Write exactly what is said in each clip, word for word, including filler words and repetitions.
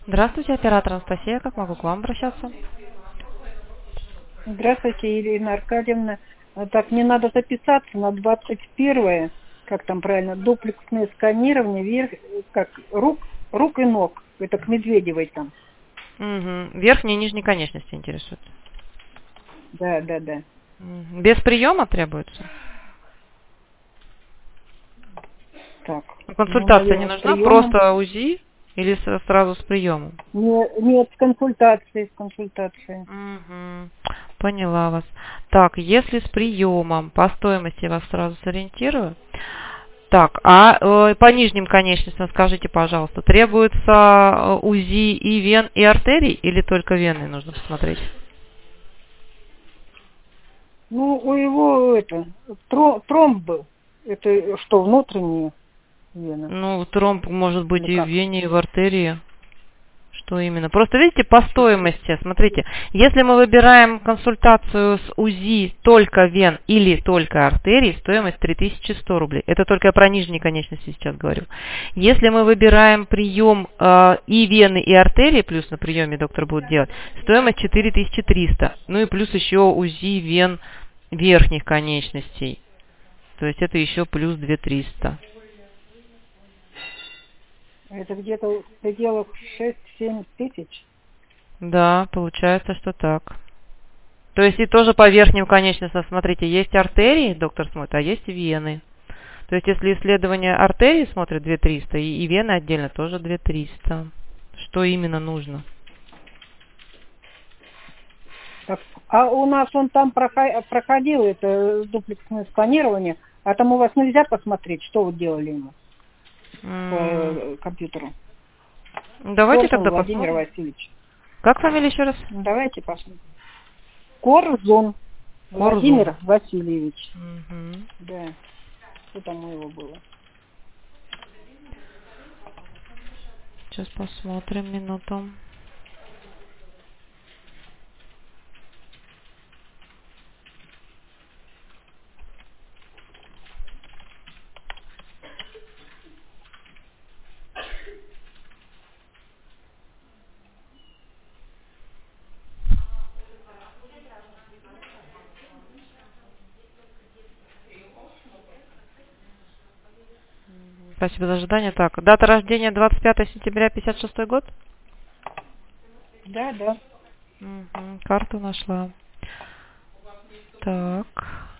Здравствуйте, оператор Анастасия. Как могу к вам обращаться? Здравствуйте, Ирина Аркадьевна. А Так, мне надо записаться на двадцать первое, как там правильно, дуплексное сканирование верх, как рук, рук и ног. Это к Медведевой там. Угу. Верхние и нижние конечности интересуют. Да, да, да. Мгм. Без приема требуется? Так, ну, Консультация не наверное, с нужна? приемом. Просто УЗИ или с- сразу с приемом? Не- Нет, с консультацией, с консультацией. Угу. Поняла вас. Так, если с приемом, по стоимости я вас сразу сориентирую. Так, а э, по нижним конечностям скажите, пожалуйста, требуется э, УЗИ и вен, и артерий, или только вены нужно посмотреть? Ну, у его это, тро- тромб был. Это что, внутренние вены? Ну, тромб может быть Или и в как? вене, и в артерии. Что именно? Просто видите, по стоимости, смотрите, если мы выбираем консультацию с УЗИ только вен или только артерий, стоимость три тысячи сто рублей. Это только я про нижние конечности сейчас говорю. Если мы выбираем прием э, и вены, и артерии, плюс на приеме доктор будет делать, стоимость четыре тысячи триста. Ну и плюс еще УЗИ вен верхних конечностей. То есть это еще плюс две тысячи триста. Это где-то в пределах шесть-семь тысяч. Да, получается, что так. То есть и тоже по верхним конечностям, смотрите, есть артерии, доктор смотрит, а есть вены. То есть если исследование артерий смотрит две тысячи триста, и, и вены отдельно тоже две тысячи триста. Что именно нужно? Так, а у нас он там прохо- проходил это дуплексное сканирование, а там у вас нельзя посмотреть, что вы делали ему по М, э, компьютеру. Давайте Корзун тогда Владимир посмотрим. Васильевич. Как фамилия еще раз? Ну, давайте посмотрим. Корзун Корзун. Владимир Васильевич. Мгм. Да, что там у его было? Сейчас посмотрим минуту. Спасибо за ожидание. Так, дата рождения двадцать пятое сентября пятьдесят шестой год? Да, да. Мгм. Карту нашла. Так.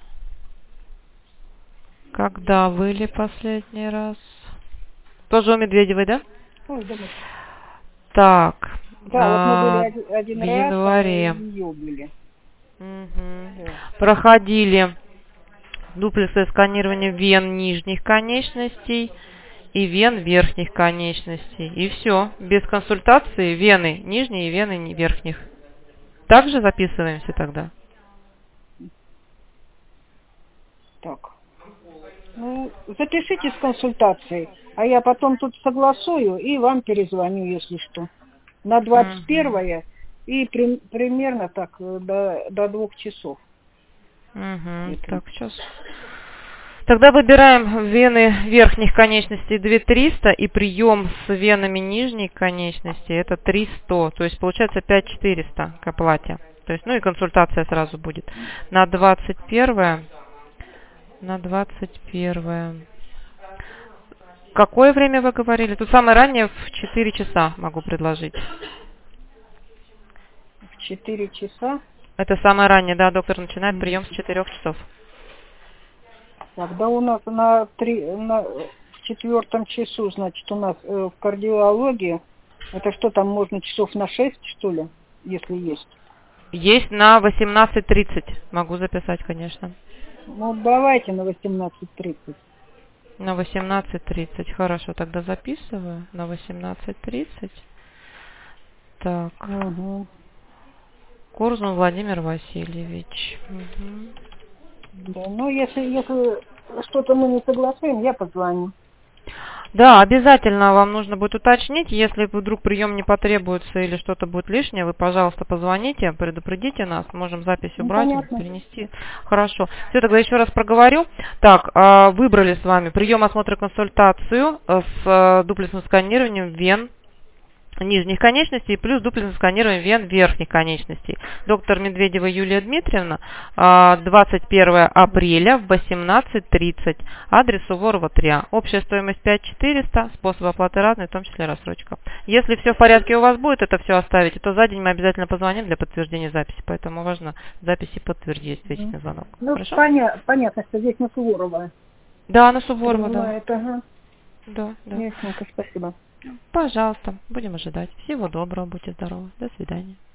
Когда были последний раз? Тоже у Медведевой, да? Ой, дома. Так. Да, вот мы были а, один, В один раз, там у январе. нее были. Мгм. Да. Проходили дуплексное сканирование вен нижних конечностей и вен верхних конечностей. И все. Без консультации вены нижние и вены не- верхних. Также записываемся тогда. Так. Ну, запишите с консультацией, а я потом тут согласую и вам перезвоню, если что. На двадцать Мгм. первое и при- примерно так э, до, до двух часов. Мгм. Это. Так, сейчас. Тогда выбираем вены верхних конечностей две тысячи триста и прием с венами нижней конечности это триста. То есть получается пять тысяч четыреста к оплате. То есть, ну и консультация сразу будет. На двадцать первое. На двадцать первое. Какое время вы говорили? Тут самое раннее в четыре часа могу предложить. В четыре часа. Это самое раннее, да, доктор начинает Мгм. прием с четырех часов. Тогда у нас на три, на, в четвертом часу, значит, у нас э, в кардиологии, это что там можно часов на шесть, что ли, если есть? Есть на восемнадцать тридцать. Могу записать, конечно. Ну, давайте на восемнадцать тридцать. На восемнадцать тридцать. Хорошо, тогда записываю. На восемнадцать тридцать. Так. Угу. Корзун Владимир Васильевич. Мгм. Да, ну, если, если что-то мы не согласуем, я позвоню. Да, обязательно вам нужно будет уточнить. Если вдруг прием не потребуется или что-то будет лишнее, вы, пожалуйста, позвоните, предупредите нас. Можем запись Ну, убрать, понятно. перенести. Хорошо. Все, тогда еще раз проговорю. Так, а, выбрали с вами прием, осмотр, консультацию с э, дуплексным сканированием вен нижних конечностей плюс дуплексное сканирование вен верхних конечностей. Доктор Медведева Юлия Дмитриевна, двадцать первое апреля в восемнадцать тридцать. Адрес Суворова три А. Общая стоимость пять тысяч четыреста, способ оплаты разный, в том числе рассрочка. Если все в порядке у вас будет, это все оставите, то за день мы обязательно позвоним для подтверждения записи. Поэтому важно записи подтвердить, ответить на звонок. Ну, Хорошо? Поня- понятно, что здесь на Суворова. Да, на Суворова, да. Понимаю, ага. Да, да. Ясненько, спасибо. Пожалуйста, будем ожидать. Всего доброго, будьте здоровы. До свидания.